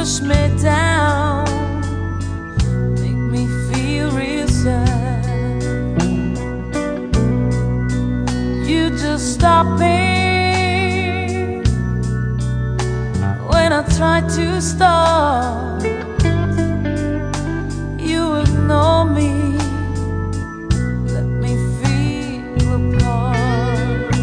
push me down, make me feel real sad. You just stop me when I try to stop. You ignore me, let me feel apart.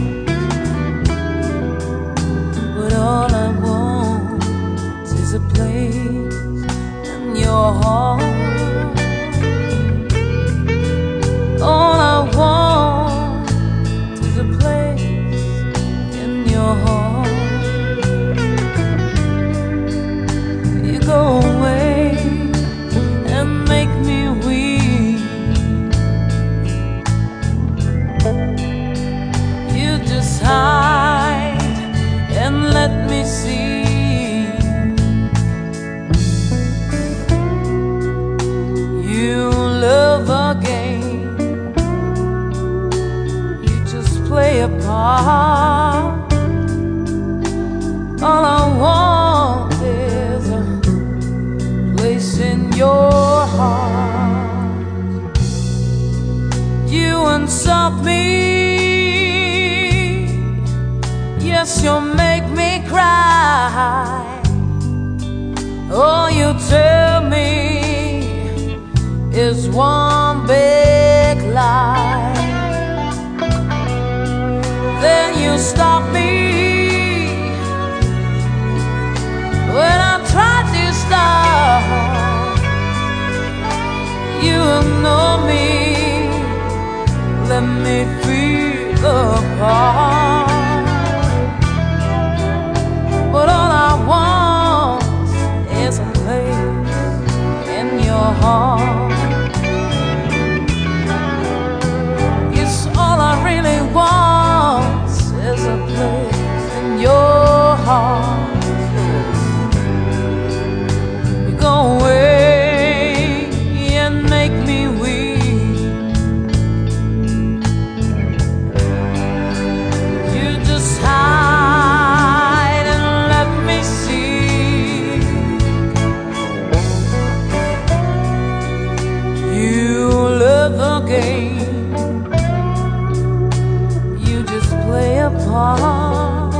But all I want is a place in your heart. All I want is a place in your heart. You go away and make me weak. You just hide and let me see. You love a game, you just play a part. All I want is a place in your heart. You insult me, yes, you'll make me cry. All you tell me is one big lie. Then you stop me when I try to stop. You ignore me, let me feel apart. But all I want is a place in your heart. Yes, all I really want is a place in your heart. You go away and make me weak. You just hide and let me see. You love the game, you just play a part.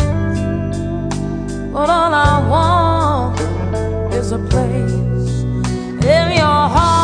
But all I want is a place in your heart.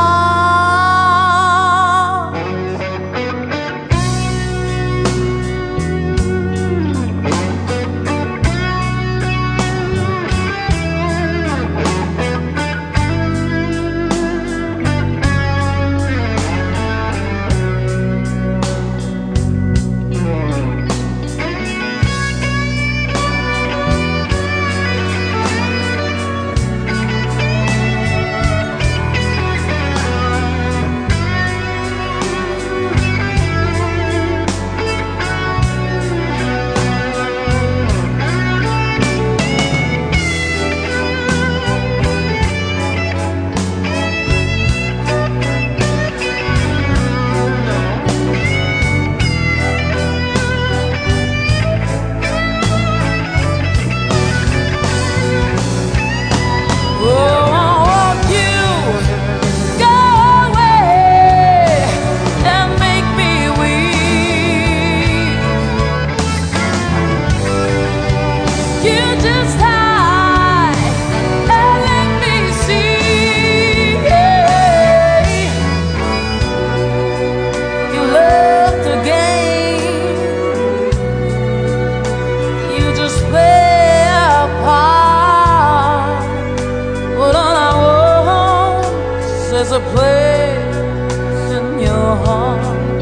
There's a place in your heart.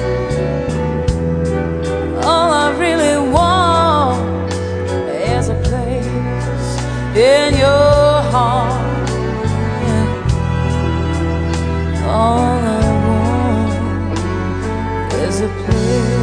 All I really want is a place in your heart. Yeah. All I want is a place